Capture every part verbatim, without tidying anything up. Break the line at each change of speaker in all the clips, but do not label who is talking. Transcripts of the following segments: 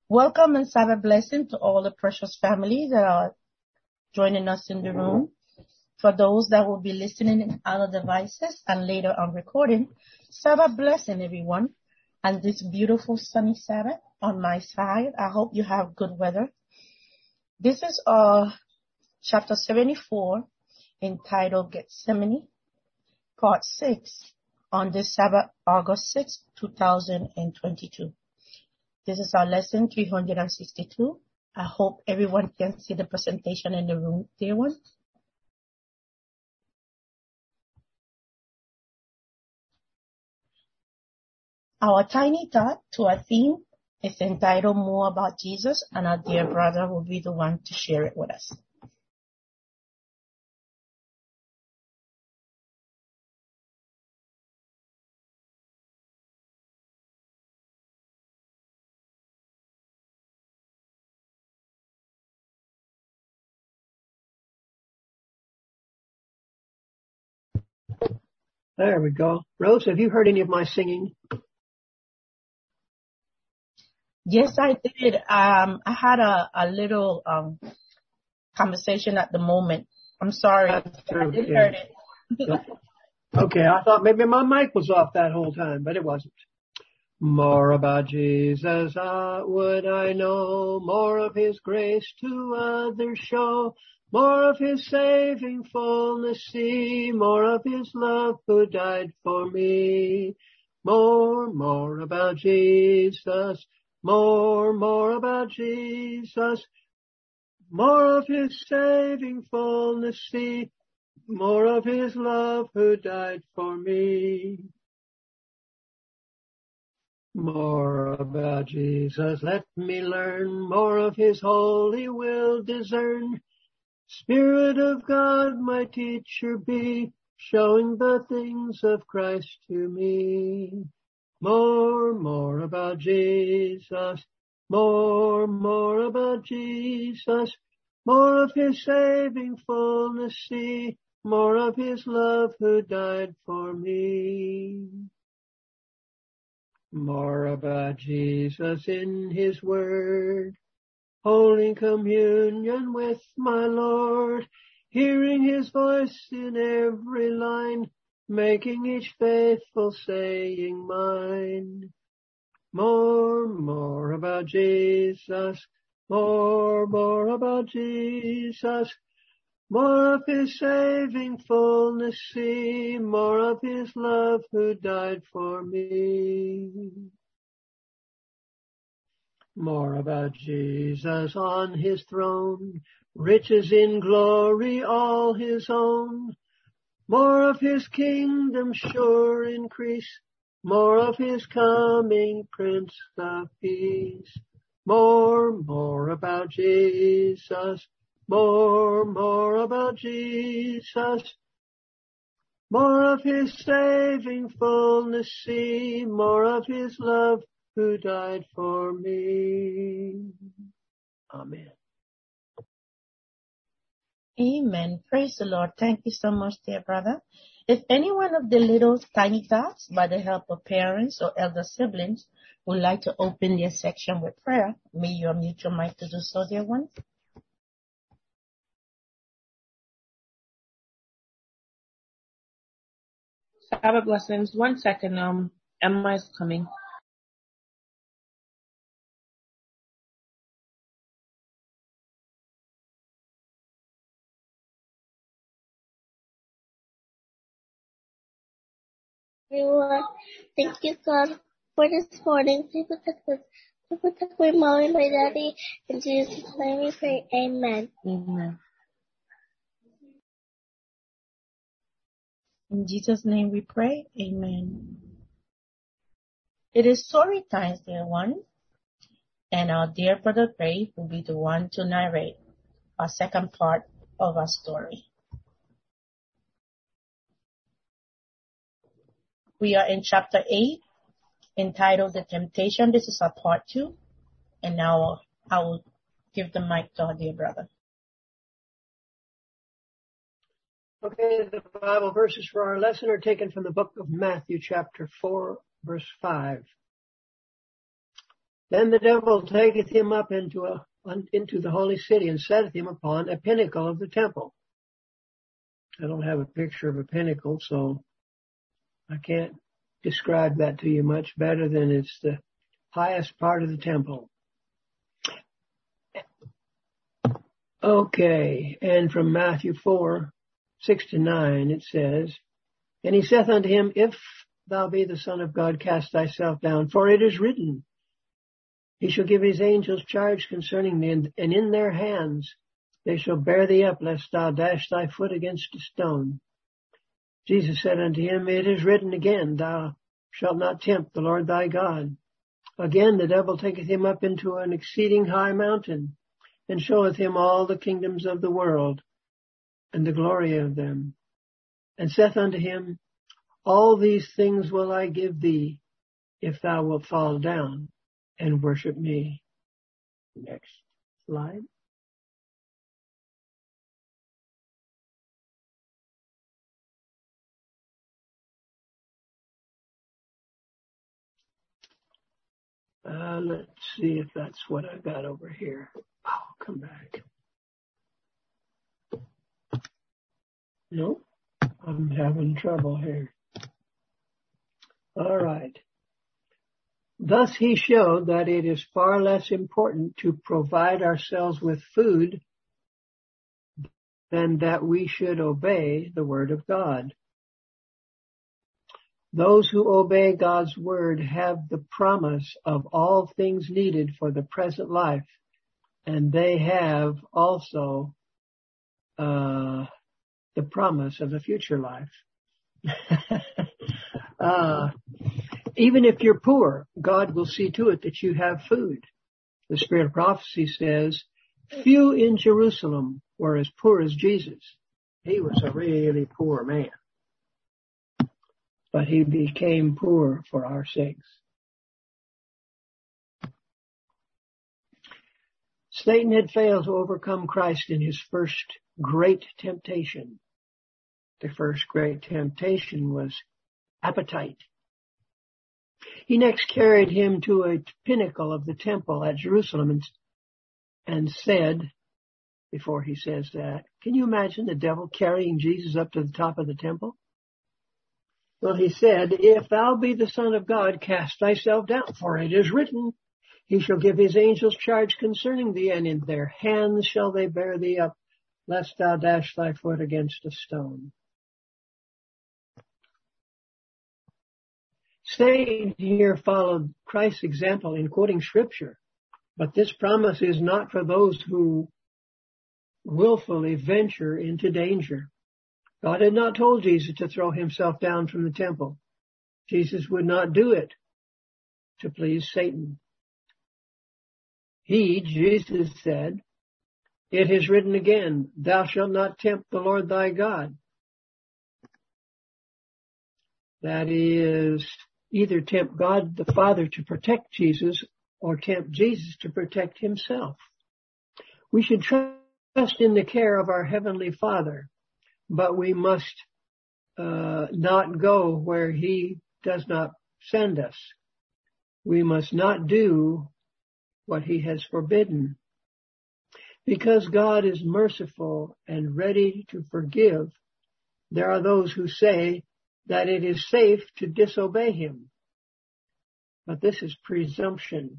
Welcome and Sabbath blessing to all the precious families that are joining us in the room. For those that will be listening in other devices and later on recording, Sabbath blessing everyone. And this beautiful sunny Sabbath on my side, I hope you have good weather. This is uh, chapter seventy-four entitled Gethsemane, part six on this Sabbath, August sixth, two thousand twenty-two. This is our lesson three hundred sixty-two. I hope everyone can see the presentation in the room, dear one. Our tiny thought to our theme is entitled More About Jesus, and our dear brother will be the one to share it with us.
There we go. Rose, have you heard any of my singing?
Yes, I did. Um, I had a, a little um, conversation at the moment. I'm sorry.
That's true.
I did
Yeah.
heard it.
Okay, I thought maybe my mic was off that whole time, but it wasn't. More about Jesus uh, would I know, more of his grace to others show, more of his saving fullness see, more of his love who died for me. More, more about Jesus, more, more about Jesus, more of his saving fullness see, more of his love who died for me. More about Jesus, let me learn, more of his holy will discern. Spirit of God, my teacher be, showing the things of Christ to me. More, more about Jesus, more, more about Jesus, more of his saving fullness see, more of his love who died for me. More about Jesus in his word, holding communion with my Lord, hearing his voice in every line, making each faithful saying mine. More, more about Jesus, more, more about Jesus, more of his saving fullness see, more of his love who died for me. More about Jesus on his throne, riches in glory all his own. More of his kingdom sure increase, more of his coming Prince of Peace. More, more about Jesus, more, more about Jesus, more of his saving fullness see, more of his love who died for me. Amen.
Amen. Praise the Lord. Thank you so much, dear brother. If any one of the little tiny thoughts, by the help of parents or elder siblings, would like to open their section with prayer, may you unmute your mic to do so, dear one.
Sabbath blessings. One second. Um, Emma is coming.
Everyone, thank you, God, for this morning. Please protect us. Please protect my mom and my daddy. In Jesus' name we pray. Amen.
Amen.
In Jesus' name we pray. Amen. It is story time, dear one. And our dear brother Gray will be the one to narrate our second part of our story. We are in chapter eight, entitled The Temptation. This is our part two. And now I will give the mic to our dear brother.
Okay, the Bible verses for our lesson are taken from the book of Matthew, chapter four, verse five. Then the devil taketh him up into a into the holy city and setteth him upon a pinnacle of the temple. I don't have a picture of a pinnacle, so I can't describe that to you much better than it's the highest part of the temple. Okay, and from Matthew four, six to nine, it says, And he saith unto him, If thou be the Son of God, cast thyself down, for it is written, He shall give his angels charge concerning thee, and in their hands they shall bear thee up, lest thou dash thy foot against a stone. Jesus said unto him, It is written again, Thou shalt not tempt the Lord thy God. Again the devil taketh him up into an exceeding high mountain, and showeth him all the kingdoms of the world, and the glory of them, and saith unto him, All these things will I give thee, if thou wilt fall down and worship me. Next slide. Uh, let's see if that's what I got over here. Oh, come back. Nope, I'm having trouble here. All right. Thus he showed that it is far less important to provide ourselves with food than that we should obey the word of God. Those who obey God's word have the promise of all things needed for the present life, and they have also uh, the promise of the future life. uh, even if you're poor, God will see to it that you have food. The Spirit of Prophecy says, few in Jerusalem were as poor as Jesus. He was a really poor man. But he became poor for our sakes. Satan had failed to overcome Christ in his first great temptation. The first great temptation was appetite. He next carried him to a pinnacle of the temple at Jerusalem and, and said, before he says that, can you imagine the devil carrying Jesus up to the top of the temple? Well, he said, if thou be the Son of God, cast thyself down, for it is written, he shall give his angels charge concerning thee, and in their hands shall they bear thee up, lest thou dash thy foot against a stone. Satan here followed Christ's example in quoting Scripture, but this promise is not for those who willfully venture into danger. God had not told Jesus to throw himself down from the temple. Jesus would not do it to please Satan. He, Jesus, said, it is written again, thou shalt not tempt the Lord thy God. That is, either tempt God the Father to protect Jesus or tempt Jesus to protect himself. We should trust in the care of our Heavenly Father, but we must uh, not go where he does not send us. We must not do what he has forbidden. Because God is merciful and ready to forgive, there are those who say that it is safe to disobey him. But this is presumption.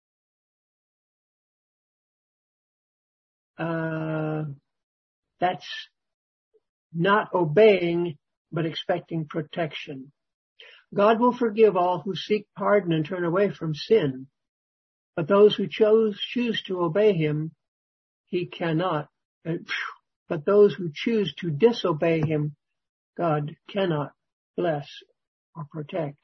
Uh, that's not obeying, but expecting protection. God will forgive all who seek pardon and turn away from sin. But those who chose, choose to obey him, he cannot. But those who choose to disobey him, God cannot bless or protect.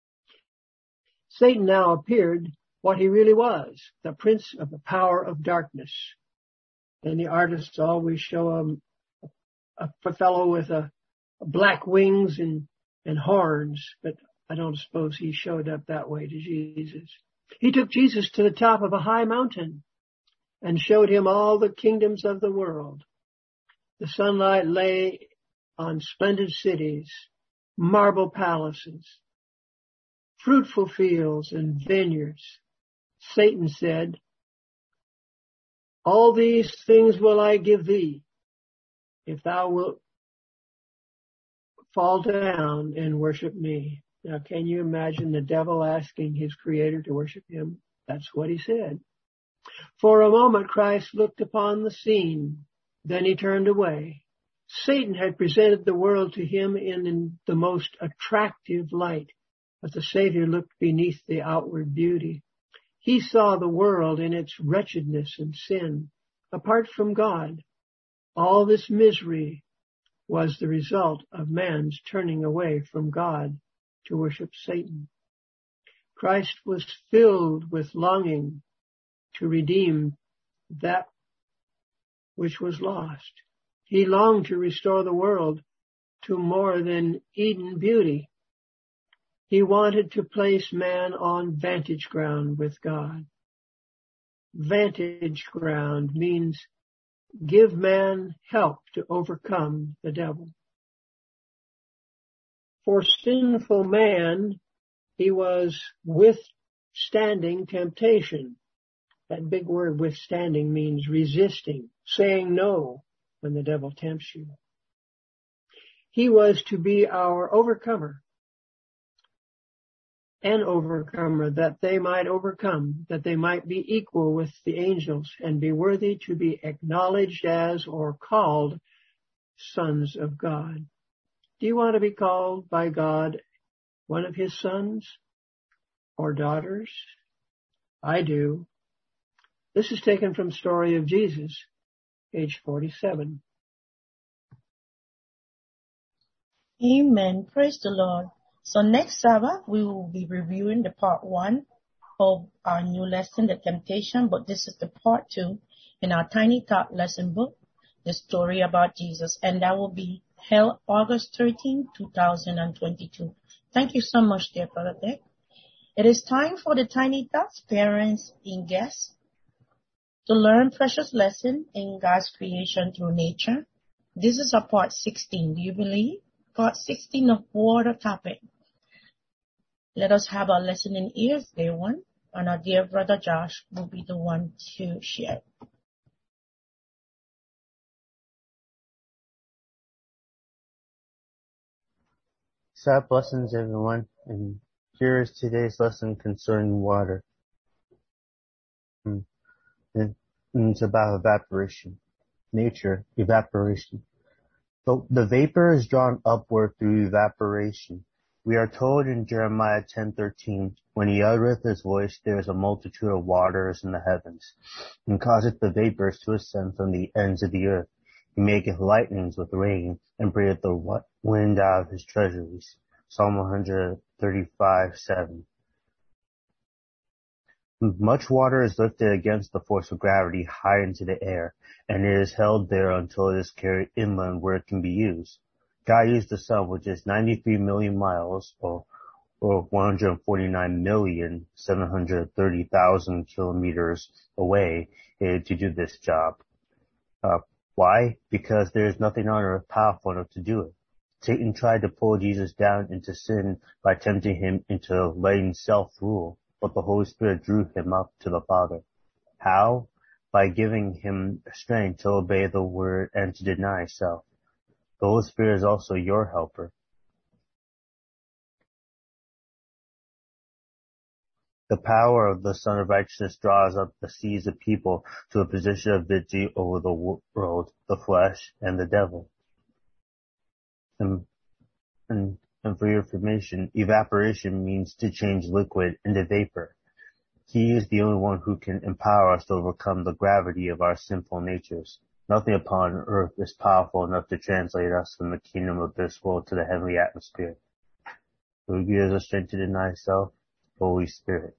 Satan now appeared what he really was, the prince of the power of darkness. And the artists always show him a fellow with a, a black wings and, and horns, but I don't suppose he showed up that way to Jesus. He took Jesus to the top of a high mountain and showed him all the kingdoms of the world. The sunlight lay on splendid cities, marble palaces, fruitful fields and vineyards, Satan said, all these things will I give thee, if thou wilt fall down and worship me. Now, can you imagine the devil asking his creator to worship him? That's what he said. For a moment, Christ looked upon the scene. Then he turned away. Satan had presented the world to him in, in the most attractive light, but the Savior looked beneath the outward beauty. He saw the world in its wretchedness and sin. Apart from God, all this misery was the result of man's turning away from God to worship Satan. Christ was filled with longing to redeem that which was lost. He longed to restore the world to more than Eden beauty. He wanted to place man on vantage ground with God. Vantage ground means give man help to overcome the devil. For sinful man, he was withstanding temptation. That big word withstanding means resisting, saying no when the devil tempts you. He was to be our overcomer. An overcomer, that they might overcome, that they might be equal with the angels and be worthy to be acknowledged as or called sons of God. Do you want to be called by God one of his sons or daughters? I do. This is taken from Story of Jesus, page forty-seven.
Amen. Praise the Lord. So next Sabbath, we will be reviewing the part one of our new lesson, The Temptation, but this is the part two in our Tiny Tot lesson book, The Story About Jesus, and that will be held August thirteenth, two thousand twenty-two. Thank you so much, dear Brother Dick. It is time for the Tiny Tots, parents and guests, to learn precious lesson in God's creation through nature. This is our part sixteen. Do you believe? Part sixteen of water topic. Let us have our lesson in ears, day one, and our dear Brother Josh will be the one to share.
Sabbath blessings, everyone, and here is today's lesson concerning water. And it's about evaporation. Nature, evaporation. So the vapor is drawn upward through evaporation. We are told in Jeremiah ten thirteen, when he uttereth his voice, there is a multitude of waters in the heavens, and causeth the vapors to ascend from the ends of the earth. He maketh lightnings with rain, and breatheth the wind out of his treasuries. Psalm one thirty-five seven. Much water is lifted against the force of gravity high into the air, and it is held there until it is carried inland where it can be used. God used the sun, which is ninety-three million miles, or, or one hundred forty-nine million, seven hundred thirty thousand kilometers away, uh, to do this job. Uh, why? Because there is nothing on earth powerful enough to do it. Satan tried to pull Jesus down into sin by tempting him into letting self rule, but the Holy Spirit drew him up to the Father. How? By giving him strength to obey the word and to deny self. The Holy Spirit is also your helper. The power of the Son of Righteousness draws up the seas of people to a position of victory over the world, the flesh, and the devil. And, and, and for your information, evaporation means to change liquid into vapor. He is the only one who can empower us to overcome the gravity of our sinful natures. Nothing upon earth is powerful enough to translate us from the kingdom of this world to the heavenly atmosphere. Who gives us strength to deny self? Holy Spirit.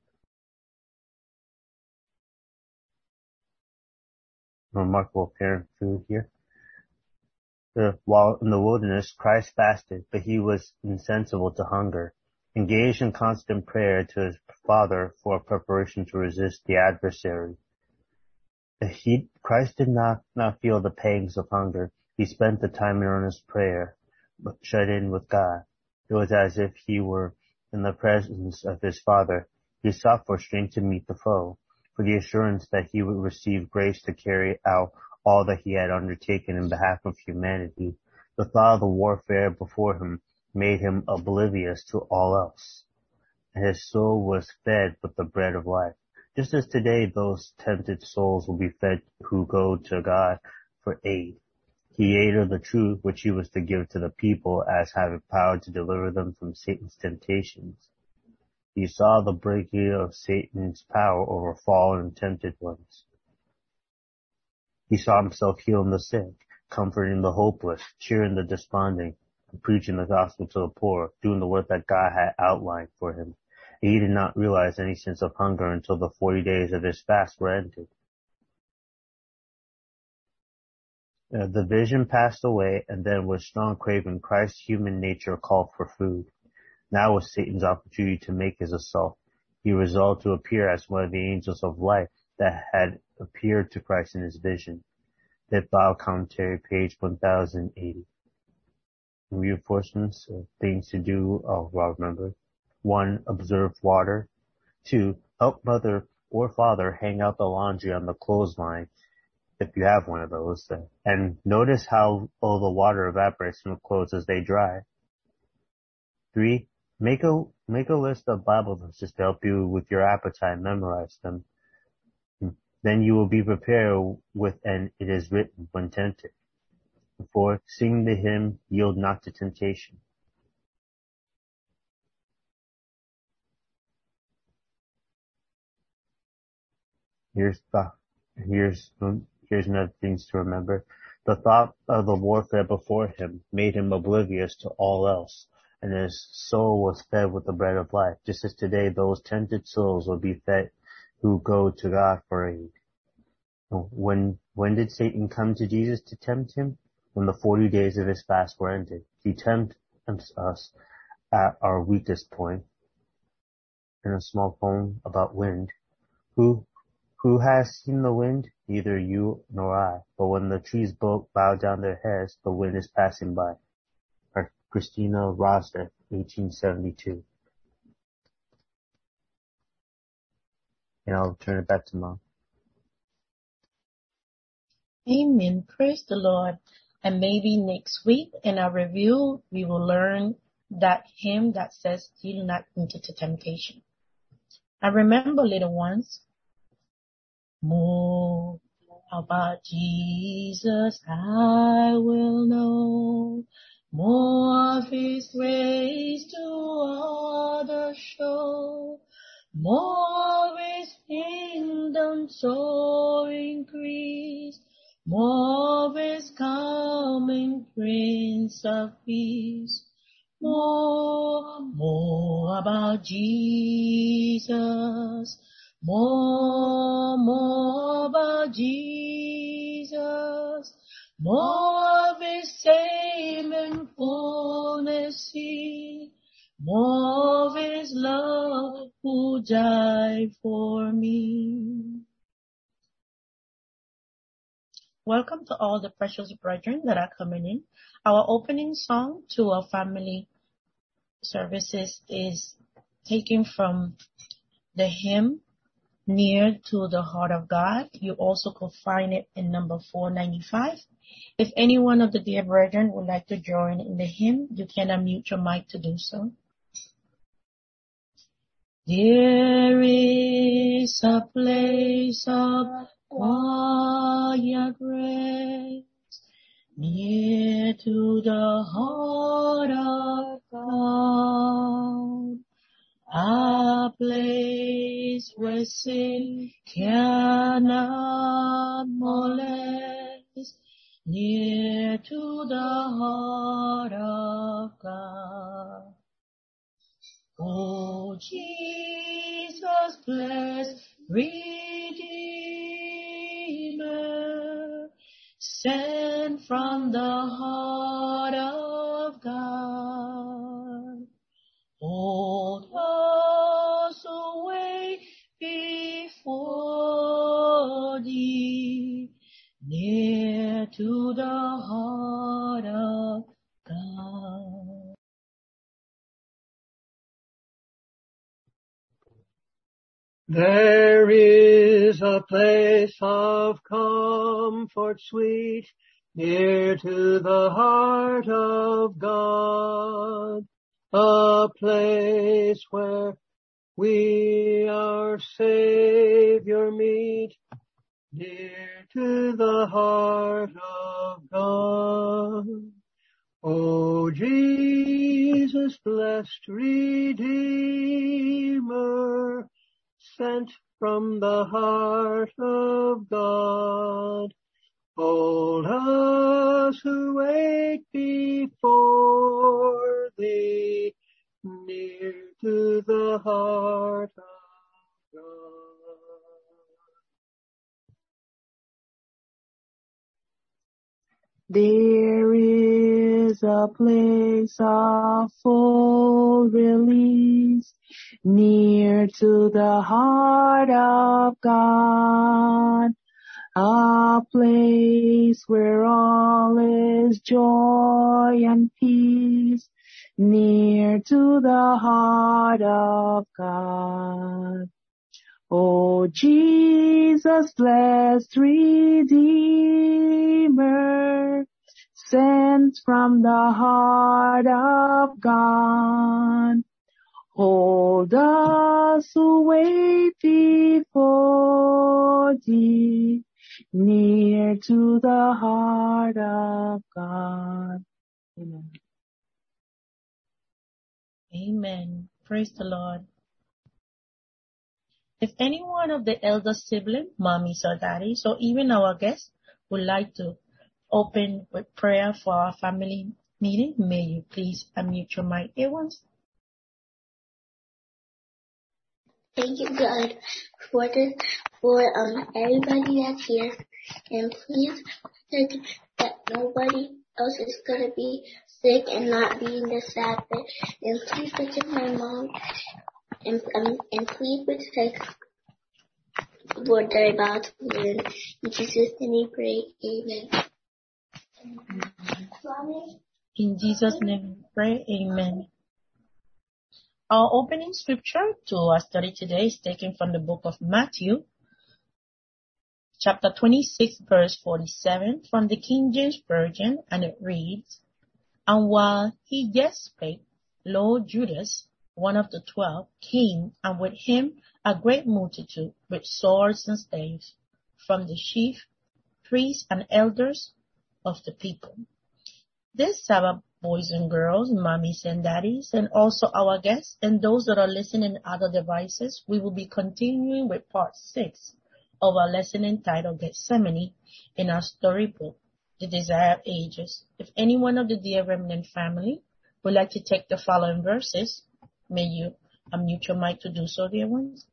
Remarkable parenthood here. Uh, while in the wilderness, Christ fasted, but he was insensible to hunger. Engaged in constant prayer to his Father for preparation to resist the adversary. He, Christ did not, not feel the pangs of hunger. He spent the time in earnest prayer, but shut in with God. It was as if he were in the presence of his Father. He sought for strength to meet the foe, for the assurance that he would receive grace to carry out all that he had undertaken in behalf of humanity. The thought of the warfare before him made him oblivious to all else, and his soul was fed with the bread of life. Just as today those tempted souls will be fed who go to God for aid. He ate of the truth which he was to give to the people as having power to deliver them from Satan's temptations. He saw the breaking of Satan's power over fallen and tempted ones. He saw himself healing the sick, comforting the hopeless, cheering the desponding, and preaching the gospel to the poor, doing the work that God had outlined for him. And he did not realize any sense of hunger until the forty days of his fast were ended. Uh, the vision passed away, and then with strong craving, Christ's human nature called for food. Now was Satan's opportunity to make his assault. He resolved to appear as one of the angels of light that had appeared to Christ in his vision. Fifth Bible Commentary, page one thousand eighty. Reinforcements of things to do, oh, well remembered. One, observe water. Two, help mother or father hang out the laundry on the clothesline, if you have one of those. And notice how all the water evaporates from the clothes as they dry. Three, make a, make a list of Bible verses to help you with your appetite and memorize them. Then you will be prepared with and it is written when tempted. Four, sing the hymn, yield not to temptation. Here's the, here's, here's another things to remember. The thought of the warfare before him made him oblivious to all else, and his soul was fed with the bread of life, just as today those tempted souls will be fed who go to God for aid. When, when did Satan come to Jesus to tempt him? When the forty days of his fast were ended. He tempts us at our weakest point. In a small poem about wind, who Who has seen the wind? Neither you nor I. But when the trees bow, bow down their heads, the wind is passing by. By Christina Rossetter, eighteen seventy-two. And I'll turn it back to Mom.
Amen. Praise the Lord. And maybe next week in our review, we will learn that hymn that says, "Yield not into temptation." And remember, little ones, more about Jesus I will know, more of his grace to others show, more of his kingdom so increase, more of his coming Prince of Peace. More, more about Jesus. More, more about Jesus. More of his saving fullness see. More of his love who died for me. Welcome to all the precious brethren that are coming in. Our opening song to our family services is taken from the hymn Near to the Heart of God. You also could find it in number four ninety-five. If any one of the dear brethren would like to join in the hymn, you can unmute your mic to do so. There is a place of quiet rest, near to the heart of God, a place where sin cannot molest, near to the heart of God. O Jesus, blessed Redeemer, sent from the heart of God, hold us away before thee, near to the heart of God.
There is a place of comfort sweet, near to the heart of God, a place where we our Savior meet, near to the heart of God. O Jesus, blessed Redeemer, sent from the heart of God, hold us who wait before thee, near to the heart of God.
There is a place of full release, near to the heart of God, a place where all is joy and peace, near to the heart of God. O Jesus, blessed Redeemer, sent from the heart of God, hold us who wait before thee, near to the heart of God. Amen.
Amen. Praise the Lord. If any one of the elder sibling, mommies or daddies, or even our guests would like to open with prayer for our family meeting, may you please unmute your mic at once.
Thank you, God, for this, for um everybody that's here, and please protect that nobody else is gonna be sick and not be in the Sabbath, and please protect my mom, and um, and please protect what they're about to learn. In Jesus' name we pray, Amen.
In Jesus' name we pray, Amen. Our opening scripture to our study today is taken from the book of Matthew, chapter twenty-six, verse forty-seven, from the King James Version, and it reads, And while he yet spake, lo, Judas, one of the twelve, came, and with him a great multitude with swords and staves, from the chief priests and elders of the people. This Sabbath, boys and girls, mommies and daddies, and also our guests, and those that are listening on other devices, we will be continuing with part six of our lesson entitled Gethsemane in our storybook, The Desire of Ages. If any one of the dear remnant family would like to take the following verses, may you unmute your mic to do so, dear ones.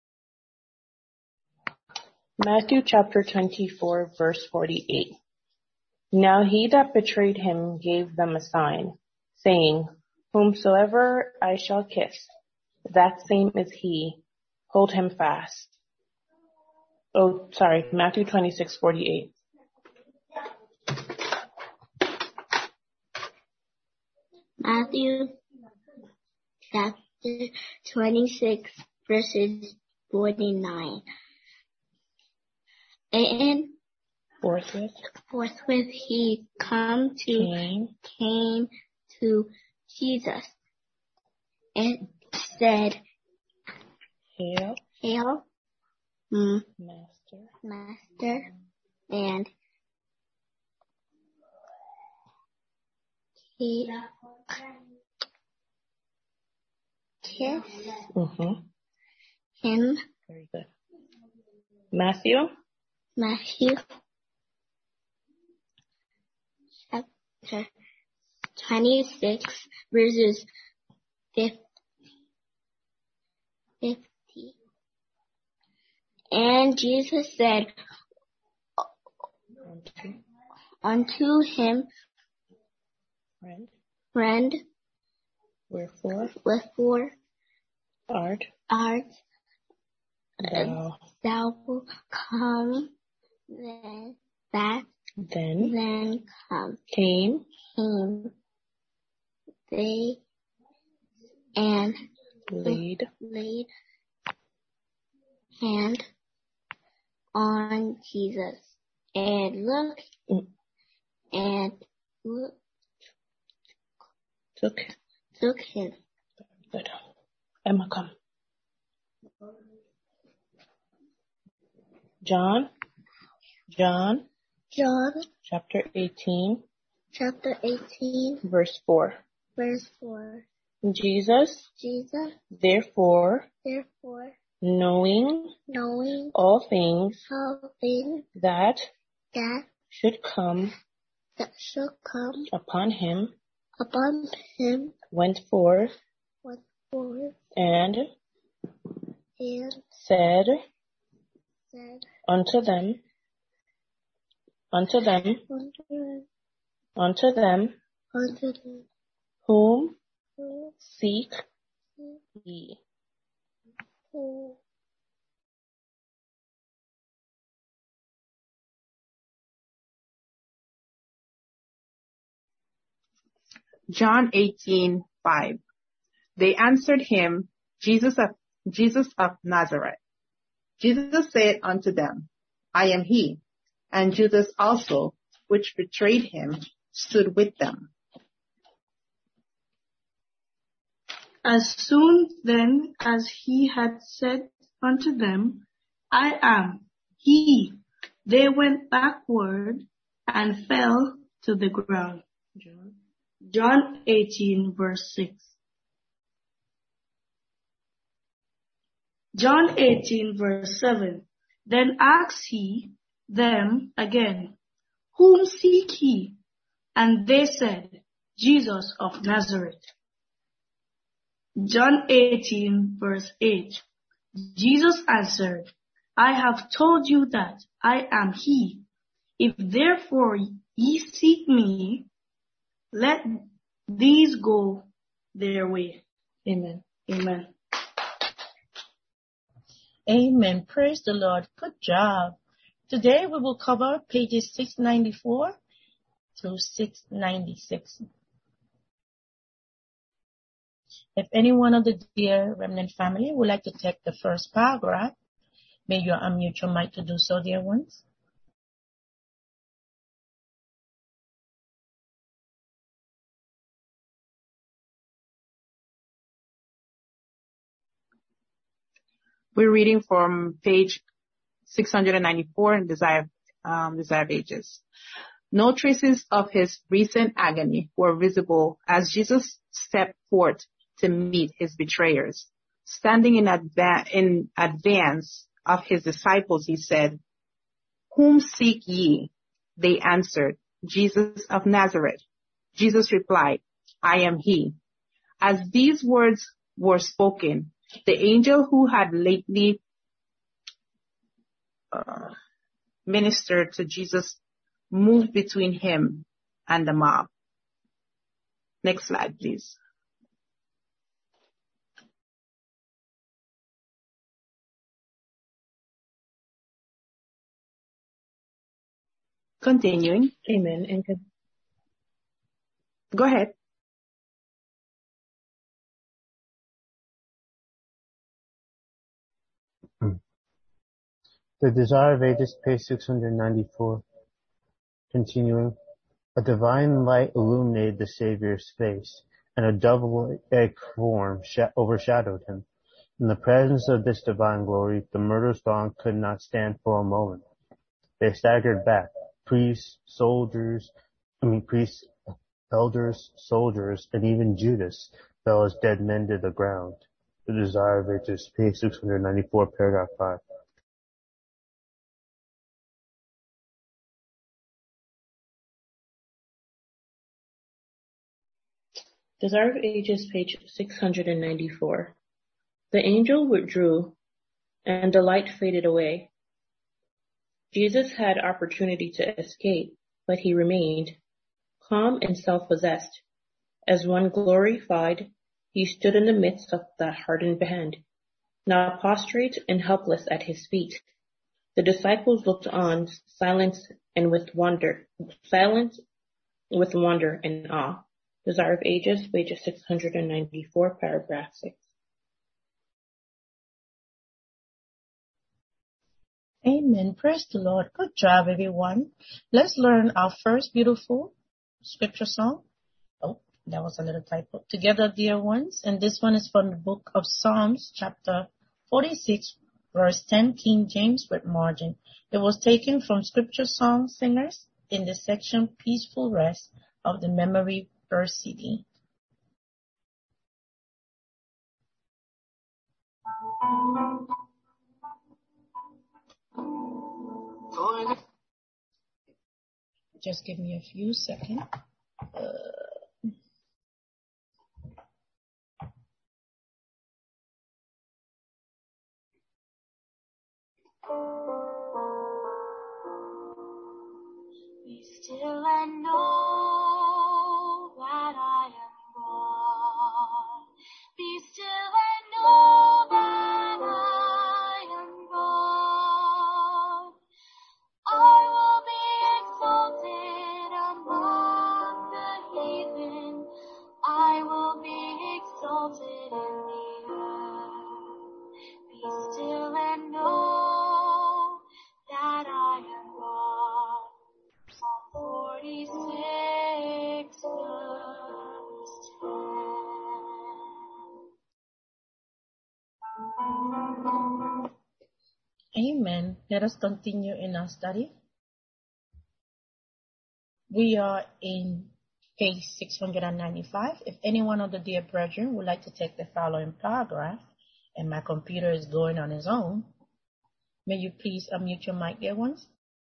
Matthew chapter twenty-four, verse forty-eight. Now he that betrayed him gave them a sign, saying, Whomsoever I shall kiss, that same is he. Hold him fast. Oh, sorry, Matthew twenty-six, forty-eight.
Matthew chapter twenty-six, verses forty-nine. And
Forthwith.
Forthwith he come to
Came.
came to Jesus and said,
Hail,
Hail, mm,
Master.
Master, and he kissed
Mm-hmm.
him.
Very good. Matthew.
Matthew chapter twenty-six, verses fifty. And Jesus said unto him,
Friend.
Friend,
Wherefore
wherefore
art
art
thou
thou come? Then that
then
then come
came
came they and
laid
laid hand on Jesus and looked
Mm.
and look,
Took.
took him.
Good. Emma, come. John. John.
John
Chapter eighteen,
chapter eighteen,
verse four.
verse four.
Jesus,
Jesus,
therefore,
therefore,
knowing
knowing
all things
all things
that
that
should come
that shall come
upon him,
upon him,
went forth
went forth
and
and
said
said
unto them, unto them,
unto,
unto them,
unto them
whom
who
seek ye.
who
John eighteen five. They answered him, Jesus of, Jesus of Nazareth. Jesus said unto them, I am he. And Judas also, which betrayed him, stood with them.
As soon then as he had said unto them, I am he, they went backward and fell to the ground. John eighteen, verse six. John eighteen, verse seven. Then asked he them again, whom seek ye? And they said, Jesus of Nazareth. John eighteen, verse eight. Jesus answered, I have told you that I am he. If therefore ye seek me, let these go their way. Amen. Amen.
Amen. Praise the Lord. Good job. Today we will cover pages six ninety-four through six ninety-six. If any one of the dear Remnant family would like to take the first paragraph, may you unmute your mic to do so, dear ones.
We're reading from page six ninety-four in Desire, um, Desire of Ages. No traces of his recent agony were visible as Jesus stepped forth to meet his betrayers. Standing in, adva- in advance of his disciples, he said, whom seek ye? They answered, Jesus of Nazareth. Jesus replied, I am he. As these words were spoken, the angel who had lately uh, ministered to Jesus moved between him and the mob. Next slide, please. Continuing.
Amen. And con-
Go ahead.
The Desire of Ages, page six ninety-four. Continuing. A divine light illuminated the Savior's face, and a double-egg form overshadowed him. In the presence of this divine glory, the murderous throng could not stand for a moment. They staggered back. Priests, soldiers, I mean priests, elders, soldiers, and even Judas fell as dead men to the ground. The Desire of Ages, page six ninety-four, paragraph five.
Desire of Ages, page six ninety-four. The angel withdrew, and the light faded away. Jesus had opportunity to escape, but he remained, calm and self-possessed. As one glorified, he stood in the midst of that hardened band, now prostrate and helpless at his feet. The disciples looked on, silent and with wonder, silent with wonder and awe. Desire of Ages, page six ninety-four, paragraph six.
Amen. Praise the Lord. Good job, everyone. Let's learn our first beautiful scripture song. Oh, that was a little typo. Together, dear ones. And this one is from the book of Psalms, chapter forty-six, verse ten, King James with margin. It was taken from Scripture Song Singers in the section Peaceful Rest of the Memory Verse C D. Just give me a few seconds. Uh,
Be still and know that I am God. Be still and know that I am God. I will be exalted among the heathen. I will be exalted in the earth. Be still and know that I am God. Psalm forty-six, verse ten.
Amen. Let us continue in our study. We are in page six hundred ninety-five. If any one of the dear brethren would like to take the following paragraph, and my computer is going on its own, may you please unmute your mic, dear ones?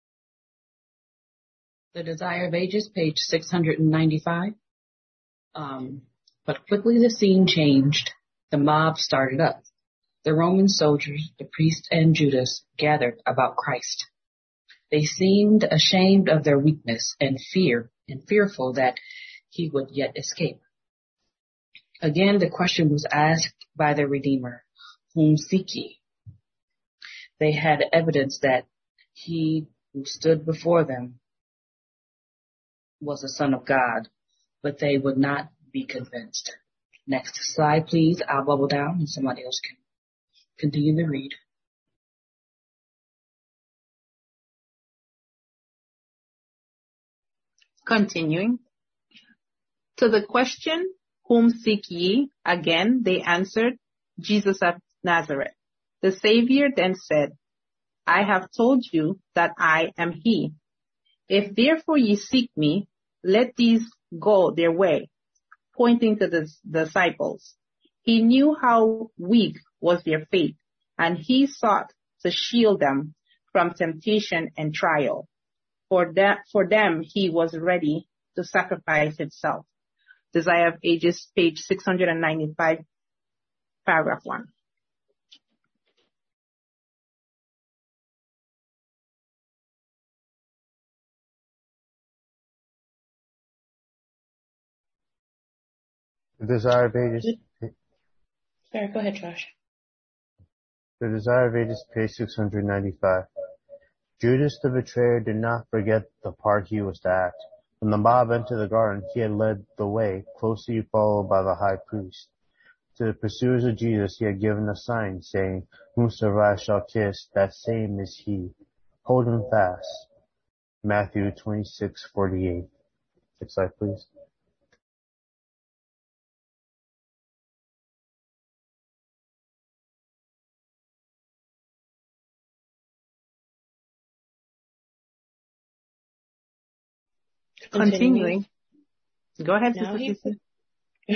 The Desire of Ages, page six hundred ninety-five. Um, but quickly the scene changed. The mob started up. The Roman soldiers, the priests, and Judas gathered about Christ. They seemed ashamed of their weakness and fear and fearful that he would yet escape. Again, the question was asked by the Redeemer, whom seek ye? They had evidence that he who stood before them was the Son of God, but they would not be convinced. Next slide, please. I'll bubble down and somebody else can continue to read.
Continuing. To the question, whom seek ye? Again, they answered, Jesus of Nazareth. The Savior then said, I have told you that I am he. If therefore ye seek me, let these go their way, pointing to the disciples. He knew how weak was their faith, and he sought to shield them from temptation and trial. For that, for them, he was ready to sacrifice himself. Desire of Ages, page six hundred ninety-five, paragraph one.
The Desire of Ages.
Sorry, go ahead, Josh.
The Desire of Ages, page six hundred ninety-five. Judas the betrayer did not forget the part he was to act. When the mob entered the garden, he had led the way, closely followed by the high priest. To the pursuers of Jesus he had given a sign, saying, Whomsoever I shall kiss, that same is he. Hold him fast. Matthew twenty-six forty-eight. Next slide, please.
Continuing. Go ahead,
Now
Sister
he,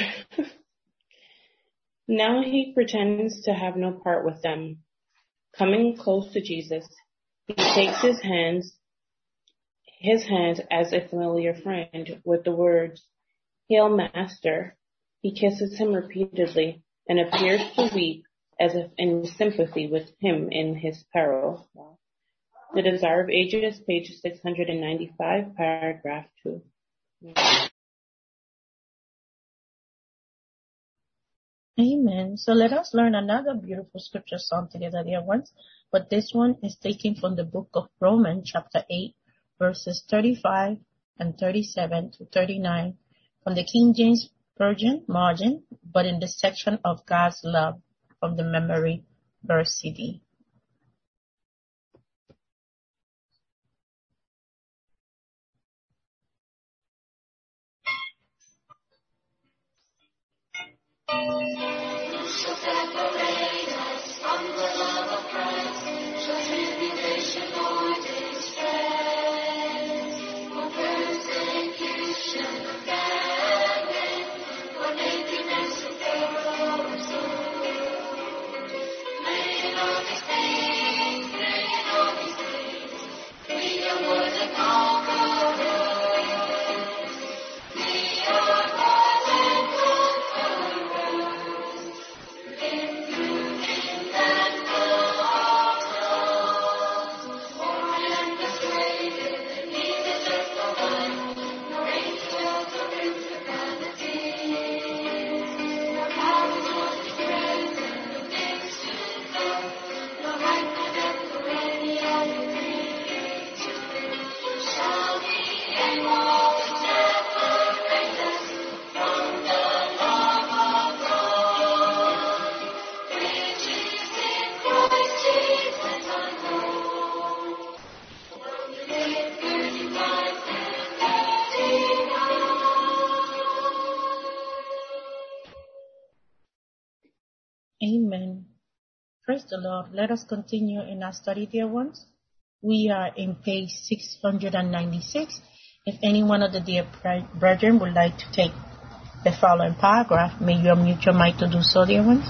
now he pretends to have no part with them. Coming close to Jesus, he takes his hands, his hands as a familiar friend with the words, Hail, Master. He kisses him repeatedly and appears to weep as if in sympathy with him in his peril. Wow. The Desire of Ages, page six hundred ninety-five, paragraph two.
Amen. So let us learn another beautiful scripture song together, dear ones. But this one is taken from the book of Romans, chapter eight, verses thirty-five and thirty-seven to thirty-nine, from the King James Version margin, but in the section of God's love from the Memory Verse C D.
shall separate us from the love of Christ? Shall tribulation or distress, or persecution, famine, or nakedness, or peril of soul? Laying all these things, laying all these things, we are more than conquerors. We are more than conquerors. In through him that loved us. For I am persuaded that neither death nor life, nor angels nor principalities, nor powers nor present, nor things to come, nor height nor depth nor any other creature shall be able to separate us from the love of God, which is in Christ Jesus our Lord. Romans thirty-five through thirty-nine.
Amen. Praise the Lord. Let us continue in our study, dear ones. We are in page six hundred ninety-six. If any one of the dear bre- brethren would like to take the following paragraph, may you unmute your mic to do so, dear ones.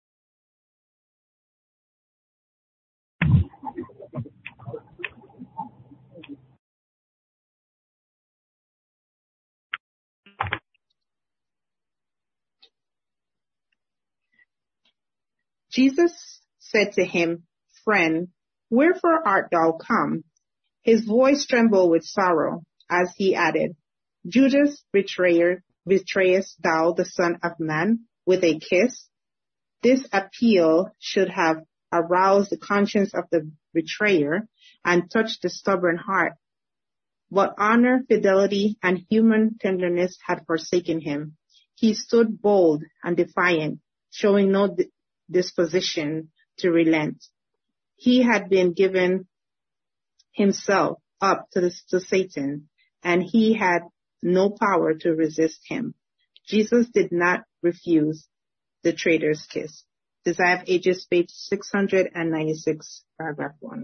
Jesus said to him, Friend, wherefore art thou come? His voice trembled with sorrow as he added, Judas, betrayer, betrayest thou the Son of Man with a kiss? This appeal should have aroused the conscience of the betrayer and touched the stubborn heart. But honor, fidelity, and human tenderness had forsaken him. He stood bold and defiant, showing no di- disposition to relent. He had been given himself up to, the, to Satan, and he had no power to resist him. Jesus did not refuse the traitor's kiss. Desire of Ages, page six hundred ninety-six, paragraph one.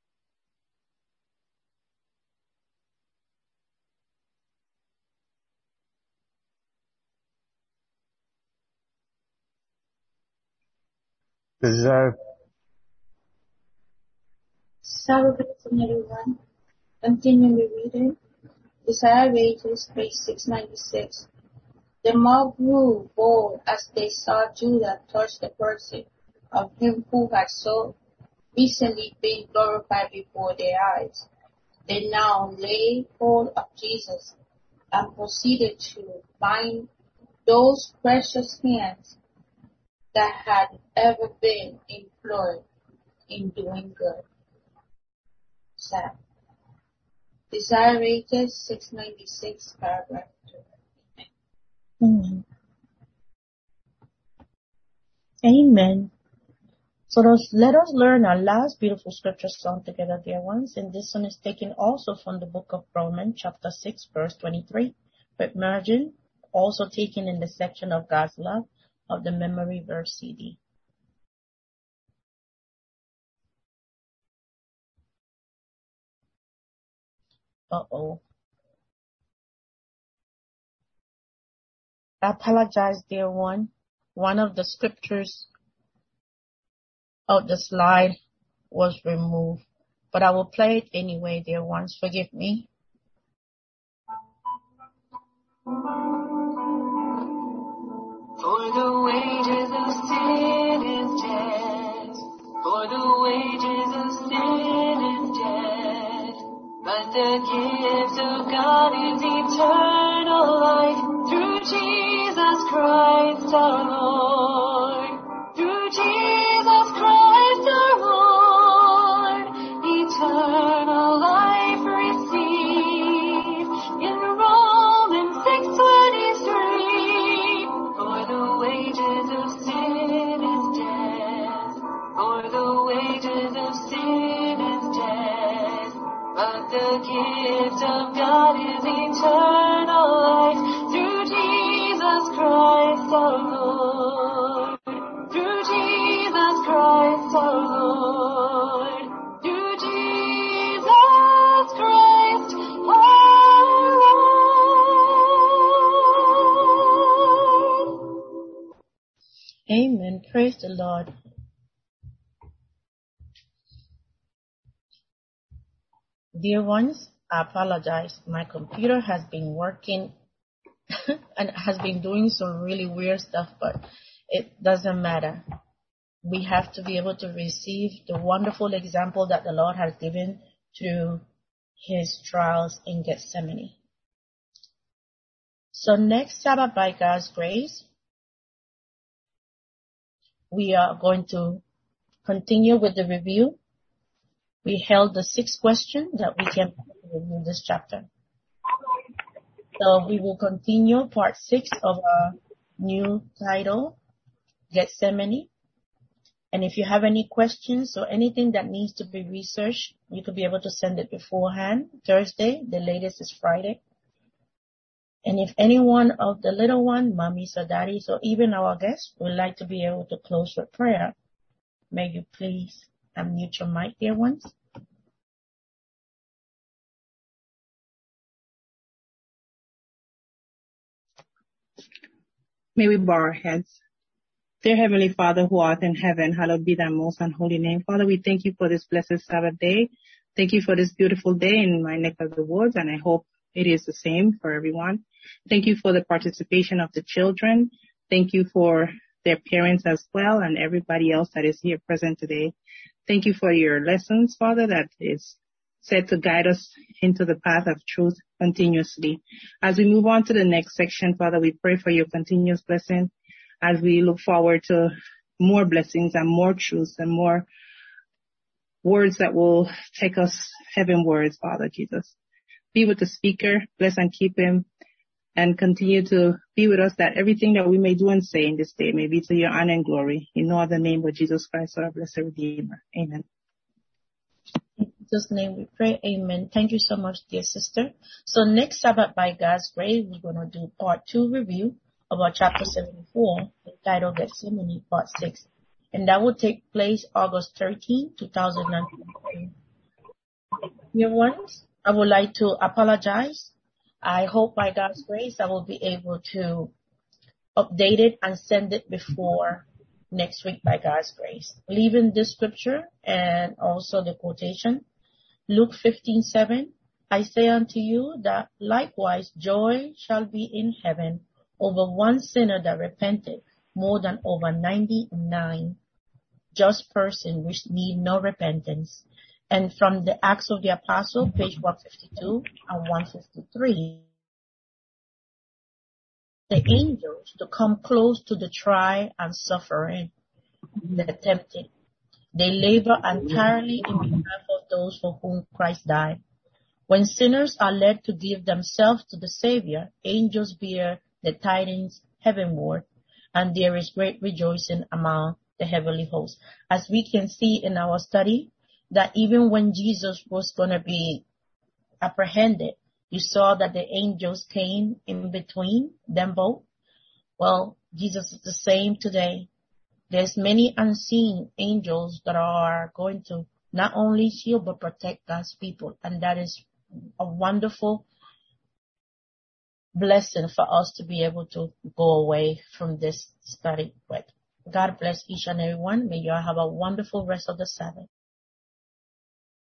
Desire,
Saturday, everyone. Continuing reading. Desire of Ages, page six ninety-six. The mob grew bold as they saw Judah touch the person of him who had so recently been glorified before their eyes. They now laid hold of Jesus and proceeded to bind those precious hands that had ever been employed in doing good. Sad. Desire of Ages, six ninety-six, paragraph two.
Amen. Amen. So those, let us learn our last beautiful scripture song together, dear ones. And this one is taken also from the book of Romans, chapter six, verse twenty-three, with margin, also taken in the section of God's love of the memory verse C D. Uh-oh. I apologize, dear one. One of the scriptures of the slide was removed, but I will play it anyway, dear ones. Forgive me.
For the wages of sin is death. For the wages of sin is death. But the gift of God is eternal life through Jesus Christ our Lord. Through Jesus Christ our Lord. Eternal life receive in Romans six twenty-three. For the wages of sin is death. For the wages of sin is death. But the gift of God is eternal life through Jesus Christ our Lord.
Lord. Dear ones, I apologize. My computer has been working and has been doing some really weird stuff, but it doesn't matter. We have to be able to receive the wonderful example that the Lord has given through his trials in Gethsemane. So next Sabbath, by God's grace, we are going to continue with the review. We held the sixth question that we can review this chapter. So we will continue part six of our new title, Gethsemane. And if you have any questions or anything that needs to be researched, you could be able to send it beforehand. Thursday, the latest is Friday. And if any one of the little one, mommies or daddies, or even our guests would like to be able to close with prayer, may you please unmute your mic, dear ones.
May we bow our heads. Dear Heavenly Father who art in heaven, hallowed be thy most and holy name. Father, we thank you for this blessed Sabbath day. Thank you for this beautiful day in my neck of the woods, and I hope it is the same for everyone. Thank you for the participation of the children. Thank you for their parents as well and everybody else that is here present today. Thank you for your lessons, Father, that is set to guide us into the path of truth continuously. As we move on to the next section, Father, we pray for your continuous blessing as we look forward to more blessings and more truths and more words that will take us heavenwards, Father Jesus. Be with the speaker, bless and keep him, and continue to be with us, that everything that we may do and say in this day may be to your honor and glory. In no other name but Jesus Christ, our blessed Redeemer. Amen.
In Jesus' name we pray. Amen. Thank you so much, dear sister. So next Sabbath, by God's grace, we're going to do part two review of our chapter seventy-four, entitled Gethsemane, part six. And that will take place August thirteenth, two thousand nineteen. Dear ones, I would like to apologize. I hope by God's grace I will be able to update it and send it before next week by God's grace. Leaving this scripture and also the quotation, Luke fifteen seven, I say unto you that likewise joy shall be in heaven over one sinner that repented more than over ninety-nine just person which need no repentance. And from the Acts of the Apostle, page one fifty-two and one fifty-three, the angels to come close to the tried and suffering, the tempted. They labor entirely in behalf of those for whom Christ died. When sinners are led to give themselves to the Savior, angels bear the tidings heavenward, and there is great rejoicing among the heavenly hosts. As we can see in our study, that even when Jesus was going to be apprehended, you saw that the angels came in between them both. Well, Jesus is the same today. There's many unseen angels that are going to not only shield but protect God's people. And that is a wonderful blessing for us to be able to go away from this study with. God bless each and every one. May you all have a wonderful rest of the Sabbath.